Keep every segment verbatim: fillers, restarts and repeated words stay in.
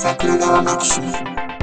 桜川マキシム。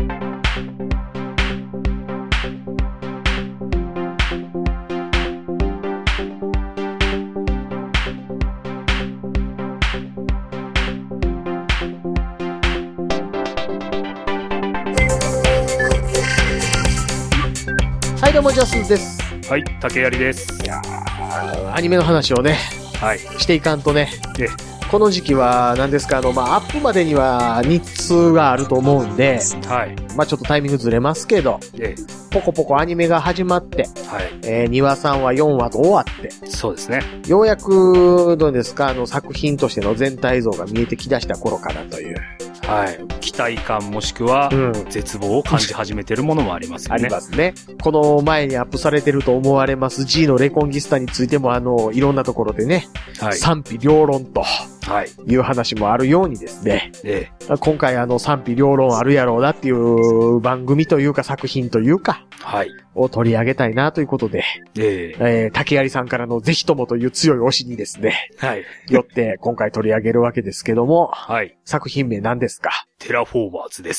はいどうもジャスです。 はい、竹槍です。 いやー、アニメの話をね、 はい、 していかんとね。 えこの時期は何ですか、あの、まあ、アップまでには日数があると思うんで、 はい。 まあ、ちょっとタイミングずれますけど、 えポコポコアニメが始まって、 はい。 えー、にわさんわよんわと終わって、 そうですね。 ようやく、どうですか、あの、作品としての全体像が見えてきだした頃かなという。 はい。期待感もしくは、うん、絶望を感じ始めてるものもありますよね。 ありますね。この前にアップされてると思われます G のレコンギスタについても、あの、いろんなところでね、はい、賛否両論と、はい。いう話もあるようにですね。ええ、今回あの賛否両論あるやろうなっていう番組というか作品というか。はい。を取り上げたいなということで。えええー、竹槍さんからのぜひともという強い推しにですね。はい。よって今回取り上げるわけですけども。はい。作品名何ですか？ テラフォーマーズです。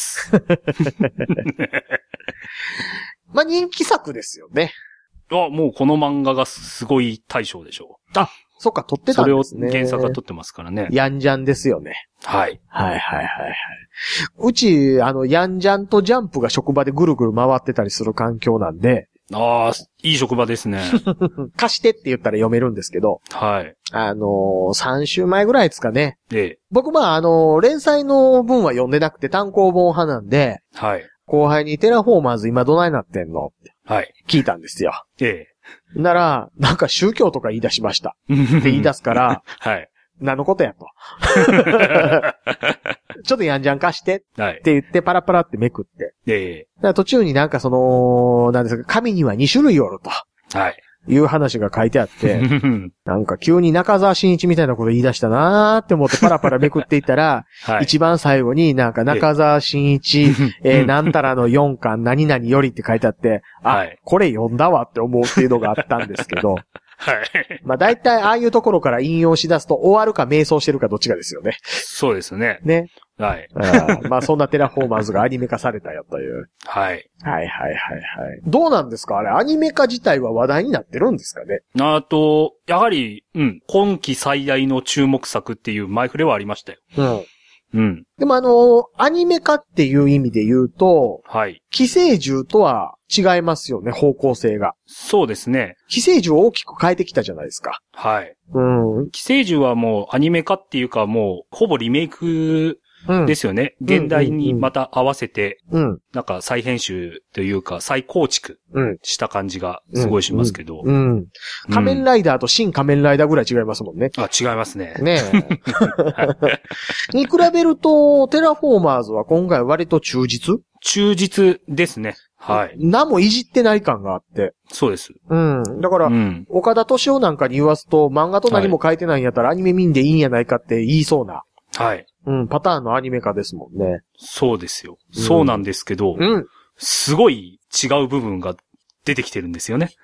まあ、人気作ですよね。 あ、もうこの漫画がすごい大賞でしょう。 あ、そっか、撮ってたんですね。 それを原作が撮ってますからね。 ヤンジャンですよね。 はい。 はいはいはいはい。うち、あの、ヤンジャンとジャンプが職場でぐるぐる回ってたりする環境なんで。 ああ、いい職場ですね。 貸してって言ったら読めるんですけど。はい。あのー、さん週前ぐらいですかね。ええ。僕まあ、あのー、連載の分は読んでなくて単行本派なんで。はい。後輩にテラフォーマーズ今どないなってんのって。はい。聞いたんですよ。ええ。なら、なんか宗教とか言い出しました。って言い出すから、はい。何のことやと。ちょっとやんじゃん貸して。はい。って言ってパラパラってめくって。ええ。だから途中になんかその、なんですか、紙にはに種類おると。はい。いう話が書いてあって、なんか急に中澤真一みたいなこと言い出したなーって思ってパラパラめくっていったら、はい、一番最後になんか中澤真一、えー、なんたらのよんかん何々よりって書いてあって、あ、はい、これ読んだわって思うっていうのがあったんですけど、はい。まあ大体ああいうところから引用し出すと終わるか迷走してるかどっちかですよね。 そうですね。 ね。 はい。 あまあそんなテラフォーマーズがアニメ化されたよという。はい。はいはいはいはい。どうなんですかあれ、アニメ化自体は話題になってるんですかね？ あと、やはり、うん、今季最大の注目作っていう前触れはありましたよ。うん。 うん。でもあの、アニメ化っていう意味で言うと、はい。寄生獣とは違いますよね、方向性が。 そうですね。 寄生獣を大きく変えてきたじゃないですか。はい。 うん。寄生獣はもうアニメ化っていうかもう、ほぼリメイクですよね。うん、現代にまた合わせて、うん。なんか再編集というか再構築した感じがすごいしますけど。 うん。うんうん、仮面ライダーと新仮面ライダーぐらい違いますもんね。 あ、違いますね。 ねえ。に比べると、テラフォーマーズは今回割と忠実？ 忠実ですね。はい。 何もいじってない感があって。 そうです。 うん。だから、うん、岡田敏夫なんかに言わすと、漫画と何も書いてないんやったらアニメ見んでいいんやないかって言いそうな。はい。うん、パターンのアニメ化ですもんね。 そうですよ。うん、そうなんですけど、うん、すごい違う部分が出てきてるんですよね。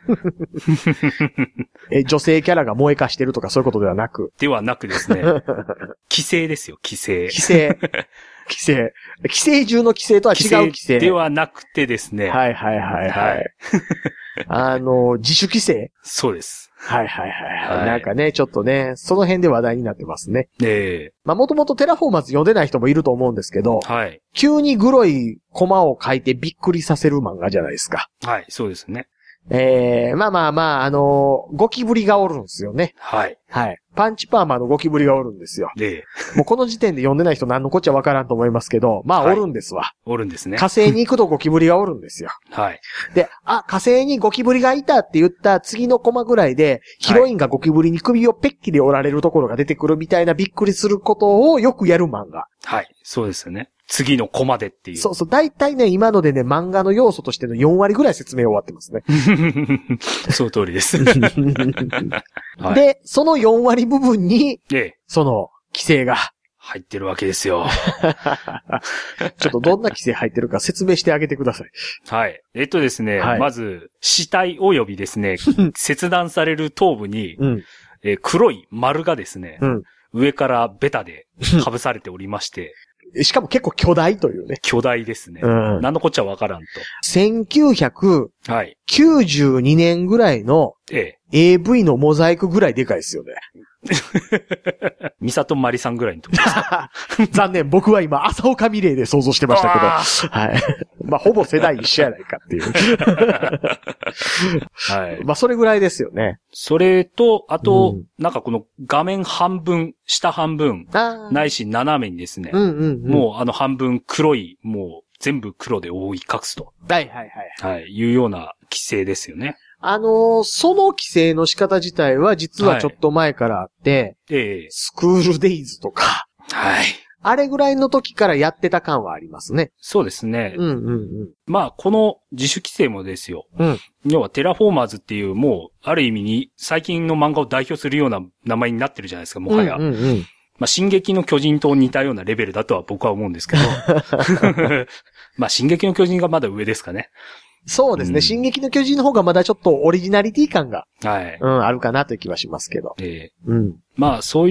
え、女性キャラが萌え化してるとかそういうことではなく。 ではなくですね。寄生ですよ、寄生。 寄生。寄生。寄生獣の寄生とは違う寄生。 ではなくてですね。 はいはいはいはい。はい、あの、自主寄生？ そうです。 はいはいはい、はい。なんかね、ちょっとね、その辺で話題になってますね。ええー。まあもともとテラフォーマーズ読んでない人もいると思うんですけど、はい。急にグロいコマを書いてびっくりさせる漫画じゃないですか。 はい、そうですね。 ええー、まあまあまあ、あのー、ゴキブリがおるんですよね。はい。はい。パンチパーマのゴキブリがおるんですよ。で、もうこの時点で読んでない人何のこっちゃわからんと思いますけど、まあ、はい、おるんですわ。 おるんですね。 火星に行くとゴキブリがおるんですよ。はい。で、あ、火星にゴキブリがいたって言った次のコマぐらいで、ヒロインがゴキブリに首をペッキリ折られるところが出てくるみたいなびっくりすることをよくやる漫画。 はい。そうですよね。次のコマでっていう。 そうそう。大体ね、今のでね、漫画の要素としてのよん割ぐらい説明終わってますね。 その通りです。 はい、で、そのよん割部分に、ええ、その、規制が。 入ってるわけですよ。 ちょっとどんな規制入ってるか説明してあげてください。 はい。えっとですね、はい、まず、死体及びですね、切断される頭部に、うんえー、黒い丸がですね、うん、上からベタで被されておりまして、 しかも結構巨大というね。 巨大ですね。うん。何のこっちゃわからんと。 せんきゅうひゃくきゅうじゅうにねんぐらいの エーブイ のモザイクぐらいでかいですよね。 ミサトマリさんぐらいのとこです残念、僕は今、朝岡美玲で想像してましたけど。はい。まあ、ほぼ世代一緒やないかっていう。はい。まあ、それぐらいですよね。 それと、あと、うん、なんかこの画面半分、下半分、ないし斜めにですね、うんうんうん、もうあの半分黒い、もう全部黒で覆い隠すと。 はいはいはい。 はい。いうような規制ですよね。 あのー、その規制の仕方自体は実はちょっと前からあって、はい、ええ、スクールデイズとか、はい。あれぐらいの時からやってた感はありますね。 そうですね。 うんうんうん。 まあ、この自主規制もですよ。うん。要はテラフォーマーズっていうもう、ある意味に最近の漫画を代表するような名前になってるじゃないですか、もはや。うんうんうん。まあ、進撃の巨人と似たようなレベルだとは僕は思うんですけど。まあ、進撃の巨人がまだ上ですかね。 そうですね、うん。進撃の巨人の方がまだちょっとオリジナリティ感が、はい。うん、あるかなという気はしますけど。ええー。うん。まあ、そういう、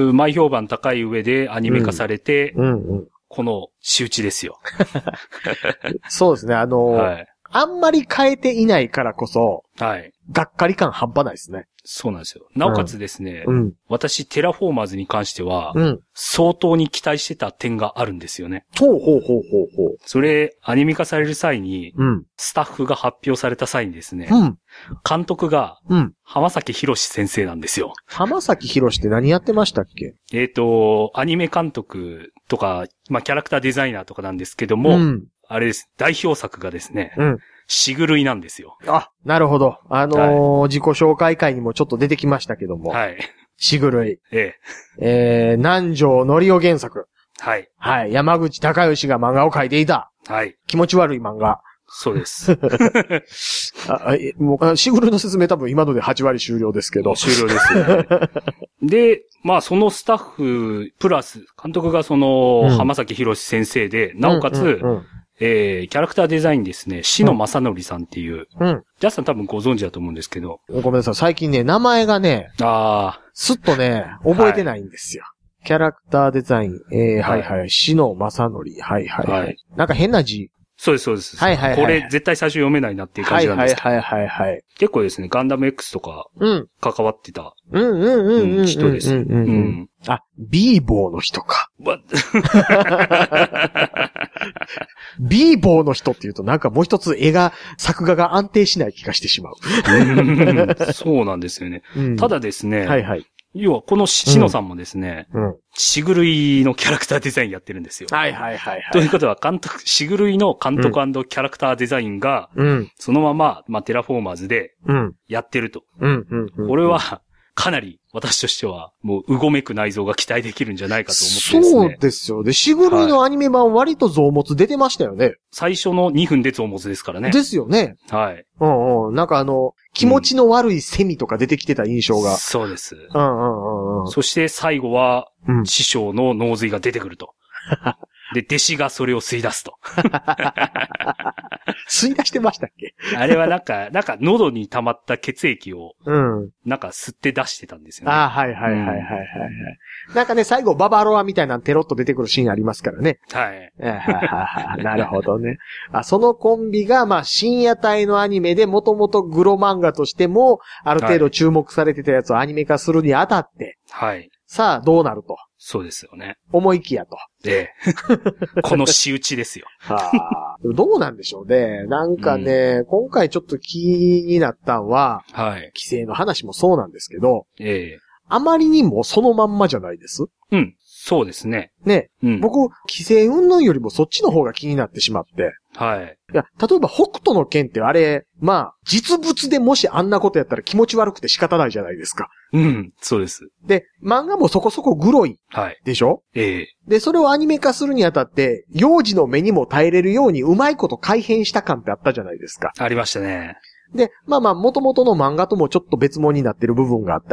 う前評判高い上でアニメ化されて、うん、うんうん、この仕打ちですよ。 そうですね、あのー、はい。あんまり変えていないからこそ、はい。がっかり感半端ないですね。 そうなんですよ。なおかつですね、うん、私、テラフォーマーズに関しては、うん、相当に期待してた点があるんですよね。 ほうほうほうほうほう。 それ、アニメ化される際に、うん、スタッフが発表された際にですね、うん、監督が、うん、浜崎博先生なんですよ。 浜崎博って何やってましたっけ？ えっと、アニメ監督とか、まあ、キャラクターデザイナーとかなんですけども、うん、あれです、代表作がですね、うんしぐるいなんですよ。 あ、なるほど。あのーはい、自己紹介会にもちょっと出てきましたけども。はい。しぐるい。ええ。えー、南條のりお原作。はい。はい。山口隆義が漫画を描いていた。はい。気持ち悪い漫画。 そうです。 あえもうしぐるいの説明多分今のではち割終了ですけど。 終了ですよね。で、まあそのスタッフ、プラス、監督がその、うん、浜崎博先生で、なおかつ、うんうんうんえー、キャラクターデザインですね、篠正則さんっていう、うん。ジャスさん多分ご存知だと思うんですけど。 ごめんなさい、最近ね、名前がね、ああ。すっとね、覚えてないんですよ。はい、キャラクターデザイン、えー、はいはい、篠正則、はいはいはい。なんか変な字。 そうです、そうです。はいはいはい。これ絶対最初読めないなっていう感じなんですけど。 はいはいはいはい。 結構ですね、ガンダム X とか、うん。関わってた。 うんうんうんうん。 人です。うん。 あ、ビーボーの人か。ビーボーの人って言うとなんかもう一つ絵が、作画が安定しない気がしてしまう。 うそうなんですよね。うん、ただですね。はいはい。要は、このしのさんもですね、うん。しぐるいのキャラクターデザインやってるんですよ。 はいはいはい、はい。 ということは、監督、しぐるいの監督&キャラクターデザインが、うん。そのまま、まあ、テラフォーマーズで、うん。やってると。うん、うん、うん。これは、かなり、私としては、もう、うごめく内臓が期待できるんじゃないかと思ってですね。 そうですよ。で、しぐるいのアニメ版割と増物出てましたよね。はい、 最初のにふんで増物ですからね。 ですよね。はい。うんうん。なんかあの、気持ちの悪いセミとか出てきてた印象が。うん、 そうです。 うんうんうんうん。 そして最後は、うん、師匠の脳髄が出てくると。で、弟子がそれを吸い出すと。 吸い出してましたっけ？ あれはなんか、なんか喉に溜まった血液を、うん。なんか吸って出してたんですよね。 ああ、はいはいはいはいはい、はい、うん。なんかね、最後ババロアみたいなテロッと出てくるシーンありますからね。はい。なるほどね。あ、そのコンビが、まあ、深夜帯のアニメでもともとグロ漫画としても、ある程度注目されてたやつをアニメ化するにあたって、はい。さあ、どうなると。 そうですよね。 思いきやと。 ええ。この仕打ちですよ。 はあ。どうなんでしょうね。なんかね、うん、今回ちょっと気になったんは、はい。規制の話もそうなんですけど、ええ。あまりにもそのまんまじゃないです？ うん。そうですね。 ね。うん、僕、規制云々よりもそっちの方が気になってしまって。はい。いや、例えば北斗の拳ってあれ、まあ、実物でもしあんなことやったら気持ち悪くて仕方ないじゃないですか。 うん、そうです。 で、漫画もそこそこグロい。はい。でしょ？ええ。で、それをアニメ化するにあたって、幼児の目にも耐えれるようにうまいこと改変した感ってあったじゃないですか。 ありましたね。 で、まあまあ、元々の漫画ともちょっと別物になってる部分があったり、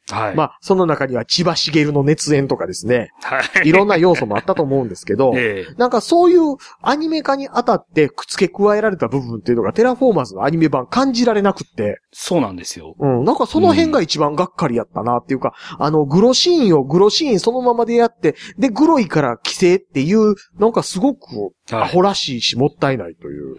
はい。まあ、その中には千葉茂の熱演とかですね。はい。いろんな要素もあったと思うんですけど、ええ、なんかそういうアニメ化にあたってくっつけ加えられた部分っていうのがテラフォーマーズのアニメ版感じられなくって。 そうなんですよ。 うん。なんかその辺が一番がっかりやったなっていうか、うん、あの、グロシーンをグロシーンそのままでやって、で、グロいから規制っていう、なんかすごくアホらしいし、もったいないという。 うん。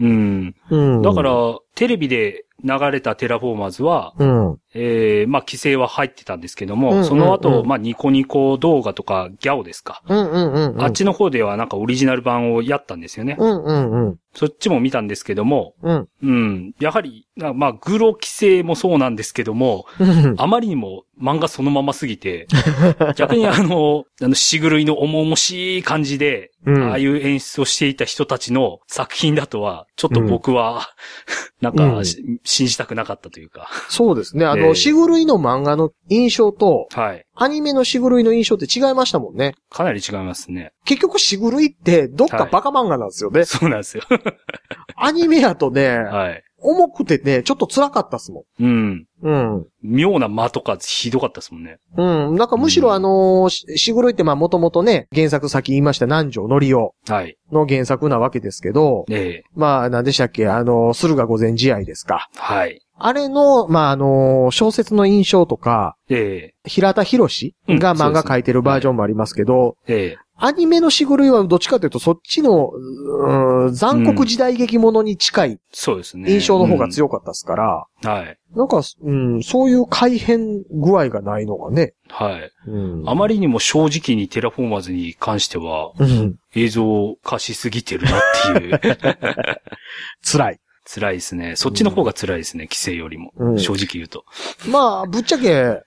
うん。だから、テレビで流れたテラフォーマーズは、うん、えー、まあ、規制は入ってたんですけども、うんうんうん、その後、まあ、ニコニコ動画とかギャオですか。うんうんうんうん、あっちの方ではなんかオリジナル版をやったんですよね。うんうんうん、そっちも見たんですけども、うん。うん、やはり、まあ、グロ規制もそうなんですけども、あまりにも漫画そのまますぎて、逆にあの、あの、しぐるいの重々しい感じで、うん、ああいう演出をしていた人たちの作品だとは、ちょっと僕は、うん、なんか、うん、信じたくなかったというか。 そうですね。あの、しぐるいの漫画の印象と、はい。アニメのしぐるいの印象って違いましたもんね。 かなり違いますね。 結局しぐるいってどっかバカ漫画なんですよね。はい、 そうなんですよ。 アニメやとね、はい。重くてね、ちょっと辛かったっすもん。うん。 うん。妙な間とかひどかったっすもんね。 うん。なんかむしろあのー、し, しぐるいってまあもともとね、原作先言いました南條のりおの原作なわけですけど、はい、まあ何でしたっけ、あのー、駿河御前試合ですか。はい。あれの、まあ、あのー、小説の印象とか、ええ、平田博士が漫画描いてるバージョンもありますけど、うん、ええ、アニメのしぐるいはどっちかというとそっちの、う残酷時代劇ものに近い、そうですね。印象の方が強かったですから、うん、はい。なんか、うん、そういう改変具合がないのがね。 はい。うん、あまりにも正直にテラフォーマーズに関しては、うん、映像化しすぎてるなっていう。 辛い。 辛いですね。そっちの方が辛いですね。うん、規制よりも、うん。正直言うと。 まあ、ぶっちゃけ、はい。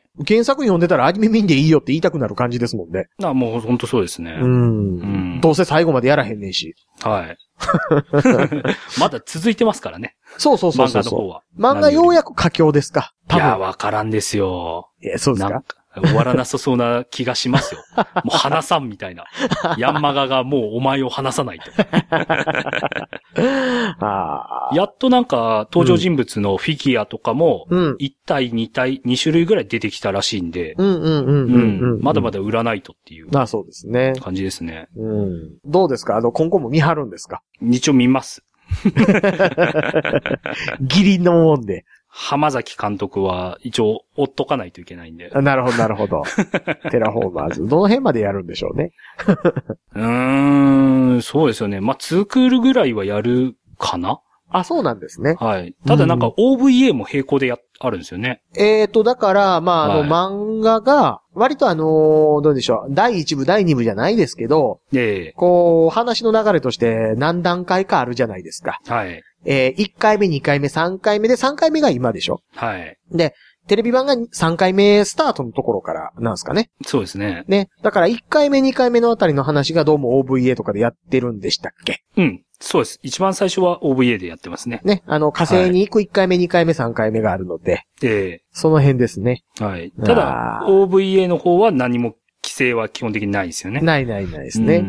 原作読んでたらアニメ見んでいいよって言いたくなる感じですもんね。 あ、もう本当そうですね。うん。うん、どうせ最後までやらへんねんし。はい。 まだ続いてますからね。 そうそうそうそう。漫画の方は。漫画ようやく佳境ですか。 多分。いや、わからんですよ。 え、そうですか。 なんか終わらなさそうな気がしますよ。もう離さんみたいな。ヤンマガがもうお前を離さないと。やっとなんか登場人物のフィギュアとかも、いち体、に体、に種類ぐらい出てきたらしいんで、まだまだ売らないとっていう。 あ、そうですね。 感じですね。 うん。どうですか？あの、今後も見張るんですか？ 一応見ます。 義理のもんで。 浜崎監督は一応追っとかないといけないんで。 なるほど、なるほど。テラフォーマーズ。どの辺までやるんでしょうね。 うーん、そうですよね。まあ、ツークールぐらいはやるかな？ あ、そうなんですね。 はい。ただなんか オーブイエー も並行でや、あるんですよね。 えーと、だから、まあ、あの、はい、漫画が、割とあのー、どうでしょう。だいいち部、だいに部じゃないですけど、ええ、こう、話の流れとして何段階かあるじゃないですか。はい。えー、いっかいめ、にかいめ、さんかいめで、さんかいめが今でしょ。はい。で、テレビ版がさんかいめスタートのところからなんですかね。 そうですね。 ね。だからいっかいめ、にかいめのあたりの話がどうも オーブイエー とかでやってるんでしたっけ？ うん。そうです。一番最初は オーブイエー でやってますね。 ね。あの、火星に行くいっかいめ、はい、にかいめ、さんかいめがあるので。ええー。その辺ですね。 はい。ただ、オーブイエー の方は何も規制は基本的にないですよね。 ないないないですね。うん。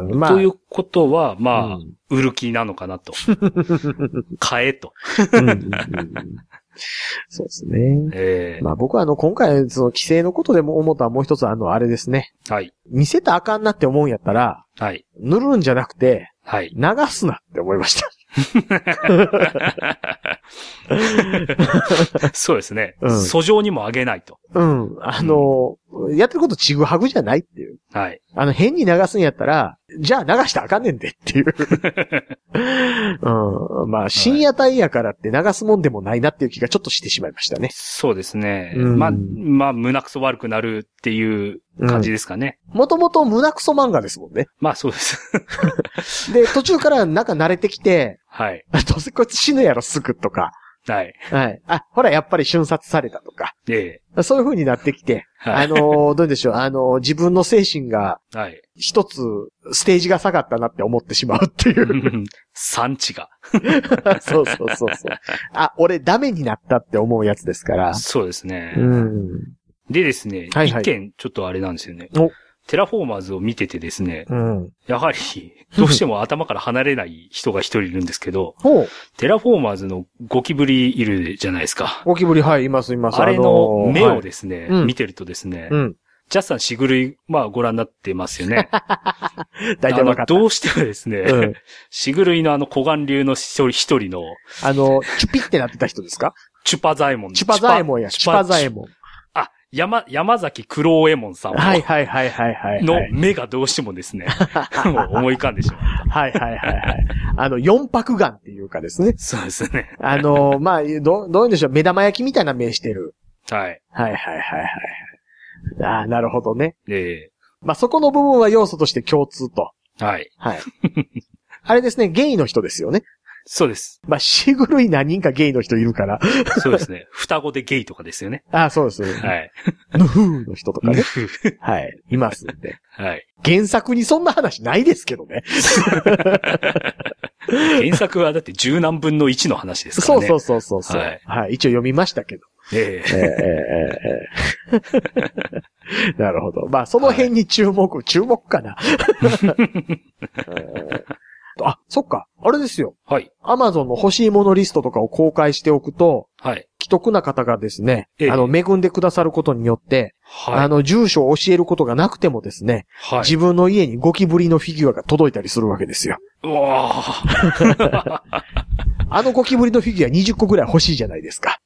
うん、まあ。ということは、まあ、うん、売る気なのかなと。買えと。うんうんうん、 そうですね。ええー。まあ僕はあの、今回、その規制のことでも思ったもう一つあの、あれですね。はい。見せたらあかんなって思うんやったら、はい。塗るんじゃなくて、はい。流すなって思いました。 そうですね。うん。訴状にも上げないと。 うん。あの、うん、やってることちぐはぐじゃないっていう。はい。あの、変に流すんやったら、じゃあ流したらあかんねんでっていう。うん。まあ、深夜帯やからって流すもんでもないなっていう気がちょっとしてしまいましたね。 そうですね。うん、まあ、まあ、胸くそ悪くなるっていう感じですかね。 もともと胸くそ漫画ですもんね。 まあ、そうです。 で、途中からなんか慣れてきて、はい。どうせこいつ死ぬやろ、すぐとか。はい。はい。あ、ほら、やっぱり瞬殺されたとか。ええ。そういう風になってきて、はい、あのー、どうでしょう、あのー、自分の精神が、はい。一つ、ステージが下がったなって思ってしまうっていう。 産地が。 そうそうそうそう。あ、俺ダメになったって思うやつですから。 そうですね。うん。でですね、はいはい、一件、ちょっとあれなんですよね。 テラフォーマーズを見ててですね、うん、やはり、どうしても頭から離れない人が一人いるんですけど、テラフォーマーズのゴキブリいるじゃないですか。 ゴキブリ、はい、います、います。 あれの目をですね、はい、見てるとですね、うん、ジャスさん、シグ類、まあ、ご覧になってますよね。 大体分かった。 どうしてもですね、うん、シグ類のあの、小眼流の一人一人の、 あの、チュピってなってた人ですか？ チュパザエモン。 チュパザエモンや、チュパザエモン。 あ、山、山崎黒右衛門さんはいはいはいはいはい。 の目がどうしてもですね、思い浮かんでしまった。 はいはいはいはい。あの、四白眼っていうかですね。 そうですね。 あの、まあ、ど、どういうんでしょう、目玉焼きみたいな目してる。 はい。 はいはいはいはい。ああ、なるほどね。 ええまあ、そこの部分は要素として共通と。 はい。 はい。あれですね、ゲイの人ですよね。 そうです。 まあ、シグ類何人かゲイの人いるから。 そうですね。双子でゲイとかですよね。 ああ、そうです。 はい。 ヌフーの人とかね。はい。いますんで。 はい。 原作にそんな話ないですけどね。 原作はだって十何分の一の話ですからね。 そうそうそうそう。はい。はい。一応読みましたけど。 ええええええなるほど。まあ、その辺に注目、はい、注目かな。あ、そっか。あれですよ。 はい。 アマゾンの欲しいものリストとかを公開しておくと、 はい。 既得な方がですね、 ええ、 あの、恵んでくださることによって、はい。あの、住所を教えることがなくてもですね、はい。自分の家にゴキブリのフィギュアが届いたりするわけですよ。 うわーあのゴキブリのフィギュアにじゅっこぐらい欲しいじゃないですか。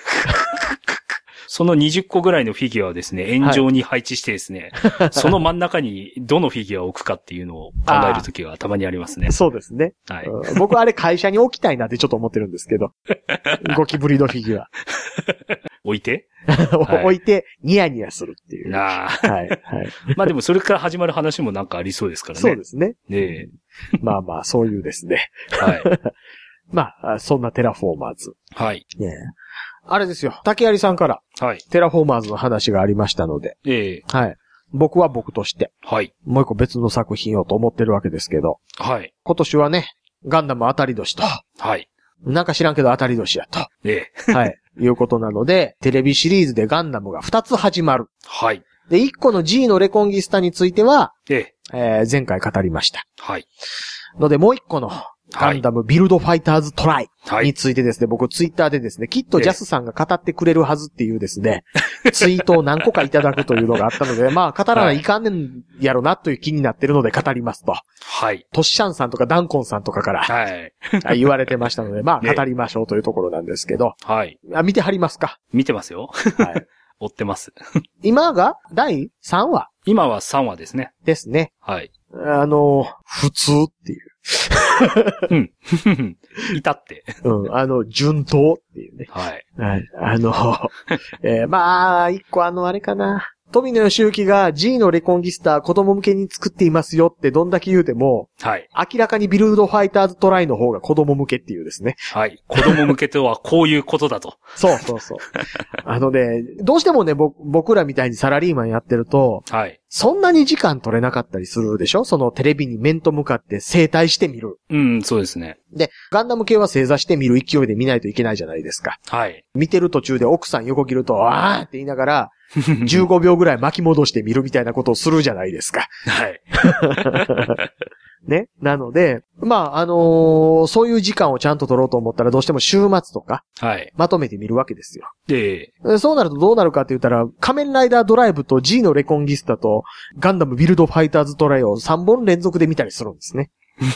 そのにじゅっこぐらいのフィギュアをですね、円状に配置してですね、はい、その真ん中にどのフィギュアを置くかっていうのを考えるときがたまにありますね。 そうですね。 はい、 うん。僕はあれ会社に置きたいなってちょっと思ってるんですけど。ゴキブリのフィギュア。 置いて、 はい、置いて、ニヤニヤするっていう。 ああ。 はい。はい。 まあでもそれから始まる話もなんかありそうですからね。 そうですね。 ねえ。 まあまあ、そういうですね。 はい。 まあ、そんなテラフォーマーズ。 はい。 ねえ。あれですよ。竹槍さんから。 はい。 テラフォーマーズの話がありましたので。 ええ。 はい。僕は僕として。 はい。 もう一個別の作品をと思ってるわけですけど。 はい。 今年はね、ガンダム当たり年と。 はい。 なんか知らんけど当たり年やと。 ええ。はい。いうことなので、テレビシリーズでガンダムがふたつ始まる。 はい。 で、いっこの G のレコンギスタについては、 ええ。 えー、前回語りました。 はい。 ので、もういっこの、ガンダムビルドファイターズトライについてですね、 はい、 僕ツイッターでですね、きっとジャスさんが語ってくれるはずっていうですね、ツイートを何個かいただくというのがあったので、まあ語らないかんねんやろなという気になってるので語りますと。 はい。 トッシャンさんとかダンコンさんとかから、 はい。 言われてましたので、まあ語りましょうというところなんですけど。 はい。 あ、見てはりますか？ 見てますよ。はい。追ってます。 今がだいさんわ？ 今はさんわですね。 ですね。 はい。 あの、普通っていう。 うん。いたって。 うん。あの、順当っていうね。 はい。 はい。あの、えー、まあ、一個あの、あれかな。富野義行が G のレコンギスタ子供向けに作っていますよってどんだけ言うても、 はい。 明らかにビルドファイターズトライの方が子供向けっていうですね。 はい。子供向けとはこういうことだと。 そうそうそう。あのね、どうしてもね、僕らみたいにサラリーマンやってると、 はい。 そんなに時間取れなかったりするでしょ？そのテレビに面と向かって正対してみる。 うん、そうですね。 で、ガンダム系は正座して見る勢いで見ないといけないじゃないですか。 はい。見てる途中で奥さん横切ると、あーって言いながら、じゅうごびょうぐらい巻き戻して見るみたいなことをするじゃないですか。 はい。 ね。なので、まあ、あのー、そういう時間をちゃんと取ろうと思ったらどうしても週末とか、 はい。 まとめて見るわけですよ。 で、 そうなるとどうなるかって言ったら、仮面ライダードライブと G のレコンギスタとガンダムビルドファイターズトライをさんぼん連続で見たりするんですね。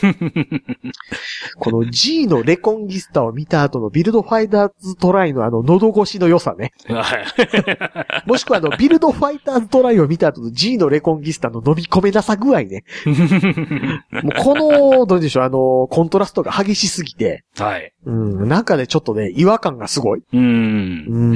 この G のレコンギスタを見た後のビルドファイターズトライのあの喉越しの良さね。もしくはあのビルドファイターズトライを見た後の G のレコンギスタの飲み込めなさ具合ね。もうこの、どうでしょう、あの、コントラストが激しすぎて。 はい。 うん、なんかね、ちょっとね、違和感がすごい。 うーん。 うん。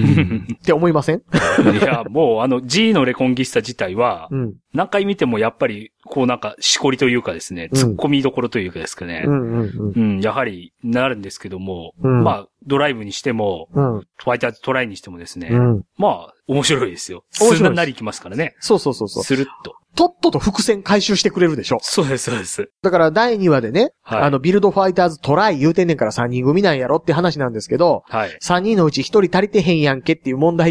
って思いません？ いや、もうあの G のレコンギスタ自体は、 うん、 何回見てもやっぱり、こうなんか、しこりというかですね、突っ込みどころというかですかね。 うんうんうんうん、やはりなるんですけども、 うん、 まあ、ドライブにしても、 うん、 ファイターズトライにしてもですね、 うん、 まあ、面白いですよ。すんなりいきますからね。 そうそうそうそう。 スルッと。 とっとと伏線回収してくれるでしょ。 そうです、そうです。 だからだいにわでね、はい、あの、ビルドファイターズトライ言うてんねんからさんにん組なんやろって話なんですけど、はい、さんにんのうちひとり足りてへんやんけっていう問題って、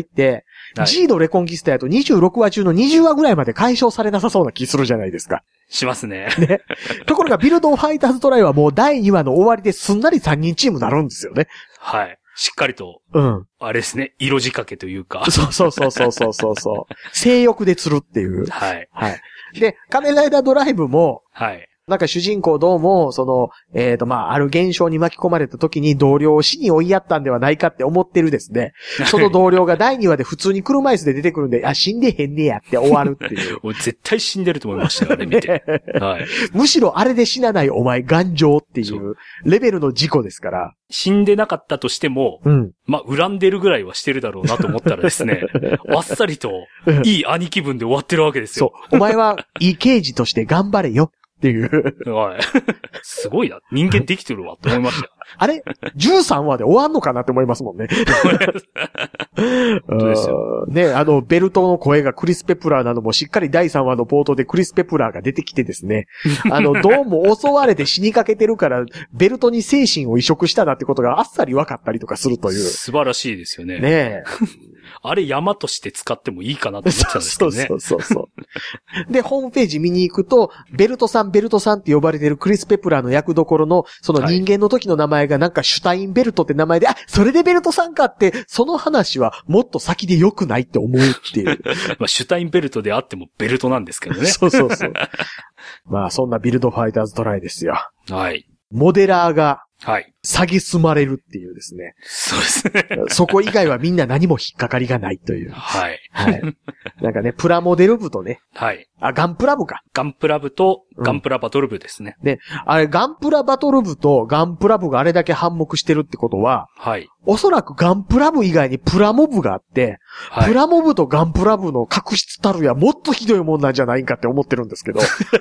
はい、G のレコンキスタやとにじゅうろくわ中のにじゅうわぐらいまで解消されなさそうな気するじゃないですか。 しますね。 ね。ところがビルドファイターズトライはもうだいにわの終わりですんなりさんにんチームになるんですよね。 はい。しっかりと。 うん。 あれですね。色仕掛けというか。 そうそうそうそうそうそうそう。性欲で釣るっていう。 はい。 はい。で、仮面ライダードライブも、 はい。 なんか主人公どうも、その、えっと、まあ、ある現象に巻き込まれた時に同僚を死に追いやったんではないかって思ってるですね。その同僚がだいにわで普通に車椅子で出てくるんで、あ、死んでへんねやって終わるっていう。 絶対死んでると思いましたよね、見て。はい。 むしろあれで死なないお前頑丈っていうレベルの事故ですから。 死んでなかったとしても、うん。まあ、恨んでるぐらいはしてるだろうなと思ったらですね、あっさりと、いい兄貴分で終わってるわけですよ。 そう。お前はいい刑事として頑張れよ。っていう。 はい。すごいな。人間できてるわって思いました。 あれ ?じゅうさんわで終わんのかなって思いますもんね。 本当ですよ。 ね、あの、ベルトの声がクリス・ペプラーなどもしっかりだいさんわの冒頭でクリス・ペプラーが出てきてですね。あの、どうも襲われて死にかけてるから、ベルトに精神を移植したなってことがあっさり分かったりとかするという。 素晴らしいですよね。 ねえ。 あれ山として使ってもいいかなと思っちゃうんですけどね。 そうそうそうそう。で、ホームページ見に行くと、ベルトさん、ベルトさんって呼ばれてるクリス・ペプラーの役どころの、その人間の時の名前がなんかシュタインベルトって名前で、はい、あ、それでベルトさんかって、その話はもっと先で良くないって思うっていう。 まあ、シュタインベルトであってもベルトなんですけどね。 そうそうそう。まあ、そんなビルドファイターズトライですよ。 はい。 モデラーが、 はい。 詐欺すまれるっていうですね。 そうですね。 そこ以外はみんな何も引っかかりがないという。 はい。 はい。なんかね、プラモデル部とね。 はい。 あ、ガンプラ部か。 ガンプラ部とガンプラバトル部ですね。 うん、で、あれ、ガンプラバトル部とガンプラ部があれだけ反目してるってことは、 はい。 おそらくガンプラ部以外にプラモ部があって、はい、プラモ部とガンプラ部の確執たるやもっとひどいもんなんじゃないかって思ってるんですけど。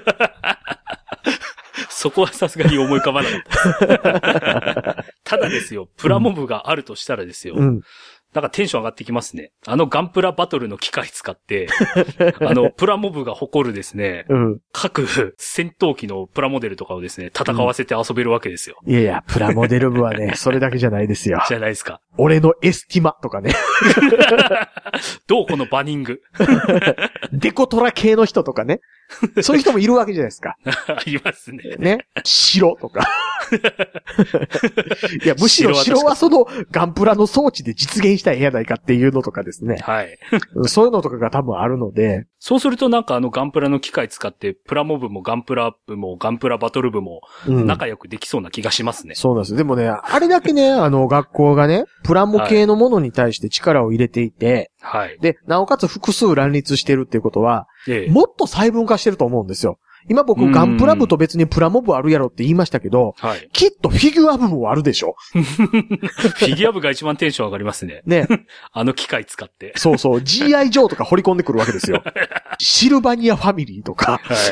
そこはさすがに思い浮かばなかったです。ただですよ、プラモ部があるとしたらですよ。うん、なんかテンション上がってきますね。あのガンプラバトルの機械使って、あの、プラモ部が誇るですね、うん、各戦闘機のプラモデルとかをですね、戦わせて遊べるわけですよ。 うん、いやいや、プラモデル部はね、それだけじゃないですよ。 じゃないですか。 俺のエスティマとかね。 どうこのバニング。 デコトラ系の人とかね。そういう人もいるわけじゃないですか。 いますね。 ね。白とか。いや、むしろ白はそのガンプラの装置で実現したらええやないかっていうのとかですね。 はい。 そういうのとかが多分あるので。 そうするとなんかあのガンプラの機械使ってプラモ部もガンプラ部もガンプラバトル部も仲良くできそうな気がしますね。うん、 そうなんです。でもね、あれだけね、あの学校がね、プラモ系のものに対して力を入れていて、 はい。 で、なおかつ複数乱立してるっていうことは、ええ、もっと細分化してると思うんですよ。今僕ガンプラ部と別にプラモ部あるやろって言いましたけど、はい、きっとフィギュア部もあるでしょ。 フィギュア部が一番テンション上がりますね。 ね。 あの機械使って。 そうそう。ジーアイ ジョーとか掘り込んでくるわけですよ。シルバニアファミリーとか。はい。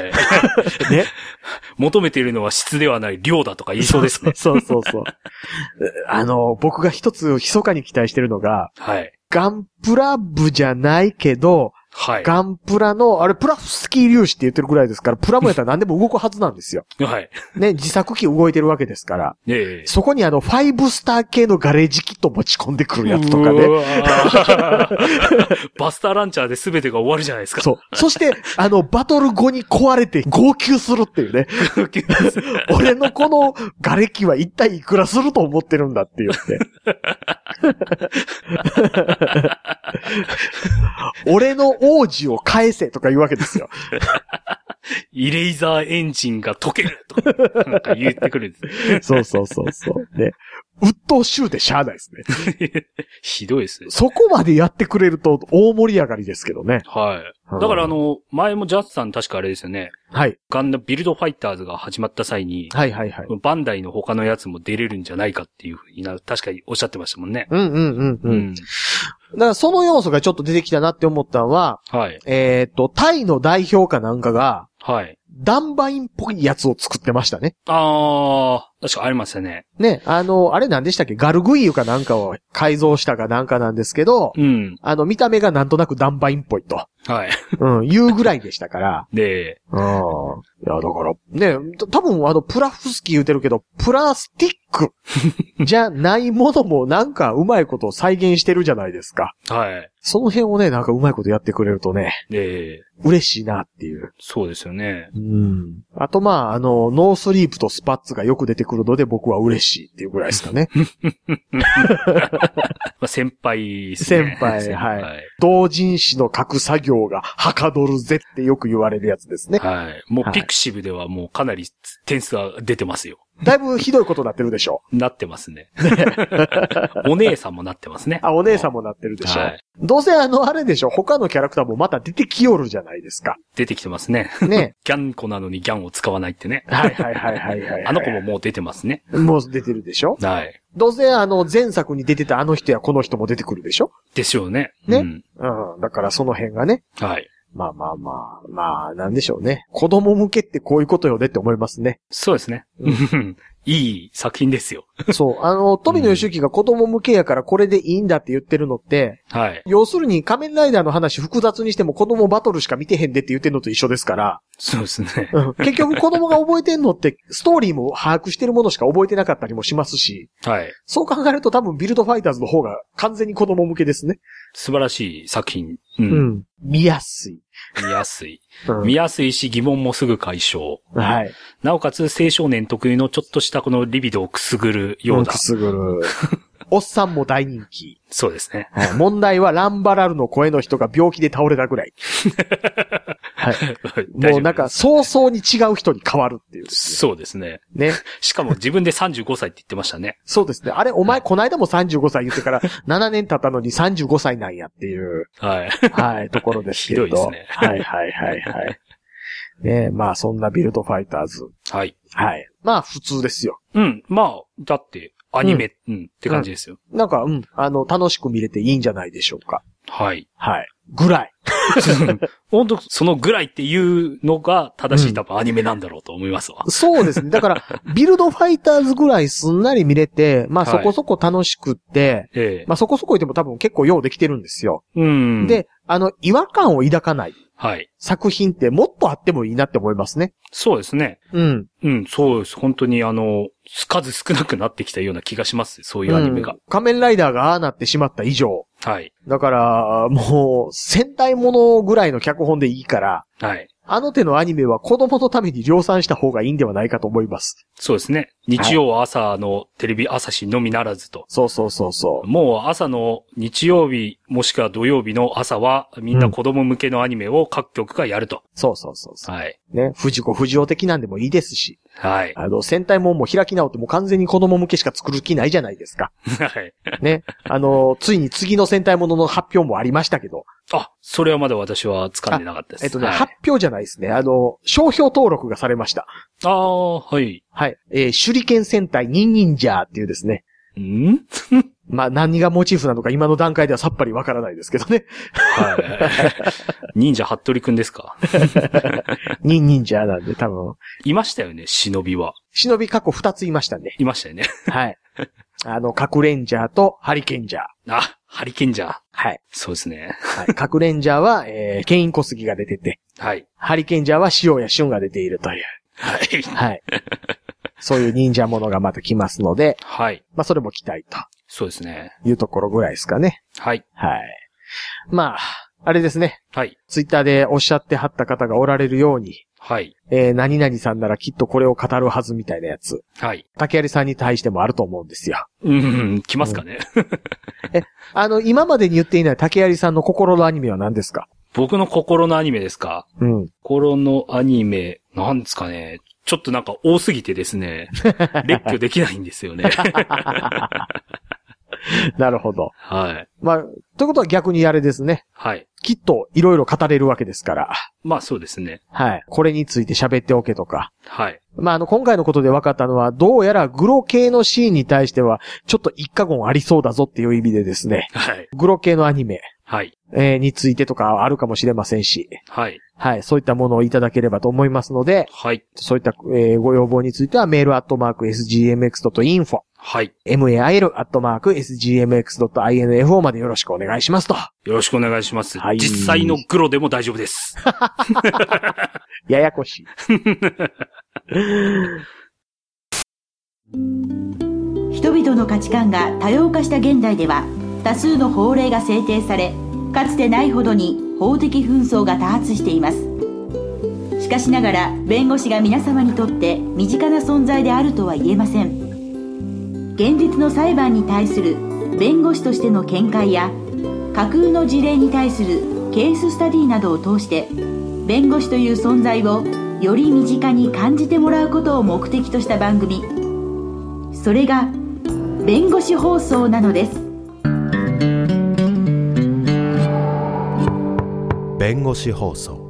ね。 求めているのは質ではない量だとか言いそうですね。 そうそうそうそう。あの、僕が一つ密かに期待してるのが、 はい。 ガンプラ部じゃないけど、はい。ガンプラの、あれ、プラフスキー粒子って言ってるぐらいですから、プラモやったら何でも動くはずなんですよ。 はい。 ね、自作機動いてるわけですから。 ええ。 そこにあの、ファイブスター系のガレージキット持ち込んでくるやつとかね。 バスターランチャーで全てが終わるじゃないですか。 そう。そして、あの、バトル後に壊れて号泣するっていうね。号泣する。俺のこの瓦礫は一体いくらすると思ってるんだって言って。俺の王子を返せとか言うわけですよ。 イレイザーエンジンが溶けるとか、なんか言ってくるんですね。 そうそうそうそう。で、鬱陶しゅうでしゃあないですね。 ひどいですね。 そこまでやってくれると大盛り上がりですけどね。 はい。だからあの、前もジャスさん確かあれですよね。 はい。 ガンダムビルドファイターズが始まった際に、 はいはいはい。 バンダイの他のやつも出れるんじゃないかっていうふうにな、確かにおっしゃってましたもんね。 うんうんうんうん。うん、だからその要素がちょっと出てきたなって思ったのは、 はい。 えっと、タイの代表かなんかが、 はい。 ダンバインっぽいやつを作ってましたね。 あ確かありましたね。 ね、あの、あれ何でしたっけ？ガルグイユかなんかを改造したかなんかなんですけど、うん。あの、見た目がなんとなくダンバインっぽいと。はい。うん、いうぐらいでしたから。で、うん。いや、だから、ね、多分あの、プラフスキー言うてるけど、プラスティックじゃないものもなんかうまいことを再現してるじゃないですか。はい。その辺をね、なんかうまいことやってくれるとね。で、嬉しいなっていう。 そうですよね。 うん。あとまあ、あの、ノースリープとスパッツがよく出てくるので僕は嬉しいっていうぐらいですかね。 まあ先輩ですね。 先輩、先輩はい。同人誌の書く作業がはかどるぜってよく言われるやつですね。 はい。もうピクシブではもうかなり点数が出てますよ。 だいぶひどいことになってるでしょ。 なってますね。お姉さんもなってますね。 あ、お姉さんもなってるでしょ。はい、どうせあの、あれでしょ、他のキャラクターもまた出てきよるじゃないですか。 出てきてますね。ね。ギャン子なのにギャンを使わないってね。 はいはいはいはいはい、はい。 あの子ももう出てますね。 もう出てるでしょ。はい。どうせあの、前作に出てたあの人やこの人も出てくるでしょ。 でしょうね。 ね。うん。うん。だからその辺がね。はい。まあまあまあ、まあ、なんでしょうね。子供向けってこういうことよねって思いますね。 そうですね。いい作品ですよ。 そう。あの、富野義行が子供向けやからこれでいいんだって言ってるのって、はい。要するに仮面ライダーの話複雑にしても子供バトルしか見てへんでって言ってるのと一緒ですから。 そうですね。 うん、結局子供が覚えてんのってストーリーも把握してるものしか覚えてなかったりもしますし。はい。そう考えると多分ビルドファイターズの方が完全に子供向けですね。 素晴らしい作品。うん。 うん、見やすい。 見やすい。うん、見やすいし疑問もすぐ解消。はい。なおかつ青少年特有のちょっとしたこのリビドをくすぐるような。 くすぐる。おっさんも大人気。 そうですね。 はい、問題はランバラルの声の人が病気で倒れたぐらい。はい。もうなんか早々に違う人に変わるっていう、ね。 そうですね。ね。しかも自分でさんじゅうごさいって言ってましたね。 そうですね。あれ、お前、この間もさんじゅうごさい言ってからななねん経ったのにさんじゅうごさいなんやっていう。はい。はい、ところですけど。 ひどいですね。 はいはいはいはい。ねまあそんなビルドファイターズ。はい。はい。まあ普通ですよ。 うん。まあ、だって、アニメ、うん、うん、って感じですよ、 うん。なんか、うん、あの、楽しく見れていいんじゃないでしょうか。 はい。 はい。ぐらい。 本当そのぐらいっていうのが正しい多分アニメなんだろうと思いますわ。 うん、そうですね。だから、ビルドファイターズぐらいすんなり見れて、まあそこそこ楽しくって、はいええ、まあそこそこ言っても多分結構ようできてるんですよ。うん。で、あの、違和感を抱かない。はい。作品ってもっとあってもいいなって思いますね。 そうですね。うん。うん、そうです。本当にあの、数少なくなってきたような気がします。そういうアニメが。うん、 仮面ライダーがああなってしまった以上。はい。だから、もう、戦隊ものぐらいの脚本でいいから。はい。あの手のアニメは子供のために量産した方がいいんではないかと思います。 そうですね。日曜朝のテレビ朝日のみならずと。 そうそうそうそう。 もう朝の日曜日もしくは土曜日の朝はみんな子供向けのアニメを各局がやると。うん、 そうそうそうそう。はい。ね、藤子不二雄的なんでもいいですし。はい。あの、戦隊もんも開き直っても完全に子供向けしか作る気ないじゃないですか。はい。ね。あの、ついに次の戦隊ものの発表もありましたけど。 あ、それはまだ私は掴んでなかったです。 えっとね、はい、発表じゃないですね。あの、商標登録がされました。 ああ、はい。 はい。えー、手裏剣戦隊ニンニンジャーっていうですね。んまあ、何がモチーフなのか今の段階ではさっぱりわからないですけどね。はい。 忍者服部くんですかニンニンジャーなんで多分。 いましたよね、忍びは。 忍び過去二ついましたね。 いましたよね。 はい。あの、核レンジャーとハリケンジャー。 あ、ハリケンジャー。 はい。 そうですね。 はい。核レンジャーは、えー、ケイン小杉が出てて。はい。ハリケンジャーは塩谷俊が出ているという。はい。はい。そういう忍者ものがまた来ますので。はい。まあ、それも期待と。 そうですね。 いうところぐらいですかね。はい。はい。まあ、あれですね。はい。ツイッターでおっしゃってはった方がおられるように。はい。えー、何々さんならきっとこれを語るはずみたいなやつ。はい。竹槍さんに対してもあると思うんですよ。 うん、来ますかね。うん、 え、あの、今までに言っていない竹槍さんの心のアニメは何ですか？ 僕の心のアニメですか？うん。心のアニメ、なんですかね。ちょっとなんか多すぎてですね。列挙できないんですよね。 なるほど。はい。まあ、ということは逆にあれですね。はい。きっといろいろ語れるわけですから。 まあそうですね。 はい。これについて喋っておけとか。はい。まああの今回のことで分かったのは、どうやらグロ系のシーンに対しては、ちょっと一過言ありそうだぞっていう意味でですね。はい。グロ系のアニメ。はい。えー、についてとかあるかもしれませんし。はい。 はい、そういったものをいただければと思いますので、 はい。 そういった、えー、ご要望についてはメールアットマーク エスジーエムエックスドットインフォ。 はい。 mail アットマーク エスジーエムエックスドットインフォ までよろしくお願いしますと。よろしくお願いします。はい。実際のグロでも大丈夫です。 ややこしい。 人々の価値観が多様化した現代では、多数の法令が制定され、かつてないほどに法的紛争が多発しています。しかしながら、弁護士が皆様にとって身近な存在であるとは言えません。現実の裁判に対する弁護士としての見解や、架空の事例に対するケーススタディなどを通して、弁護士という存在をより身近に感じてもらうことを目的とした番組、それが弁護士放送なのです。 弁護士放送。